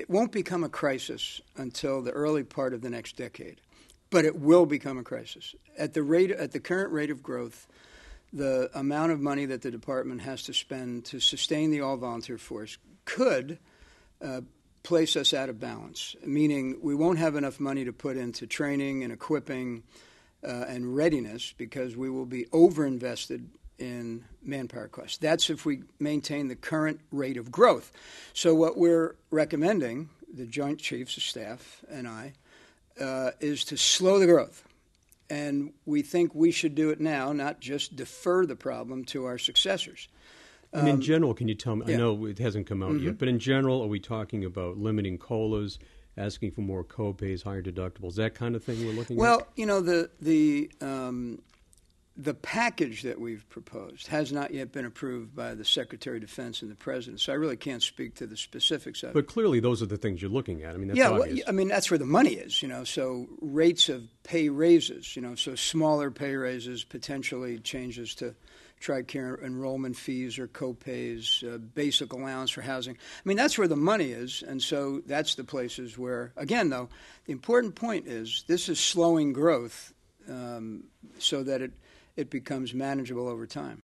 it won't become a crisis until the early part of the next decade, but it will become a crisis. At the current rate of growth, the amount of money that the department has to spend to sustain the all-volunteer force could place us out of balance, meaning we won't have enough money to put into training and equipping and readiness because we will be overinvested in manpower costs. That's if we maintain the current rate of growth. So what we're recommending, the Joint Chiefs of Staff and I, is to slow the growth. And we think we should do it now, not just defer the problem to our successors. And in general, can you tell me, yeah. I know it hasn't come out yet, but in general, are we talking about limiting COLAs, asking for more co-pays, higher deductibles, that kind of thing we're looking at? Well, you know, the package that we've proposed has not yet been approved by the Secretary of Defense and the President, so I really can't speak to the specifics of it. But clearly those are the things you're looking at. I mean, that's obvious. Well, I mean, that's where the money is, you know, so rates of pay raises, you know, so smaller pay raises, potentially changes to TRICARE enrollment fees or co-pays, basic allowance for housing. I mean, that's where the money is, and so that's the places where, again, though, the important point is this is slowing growth so that it becomes manageable over time.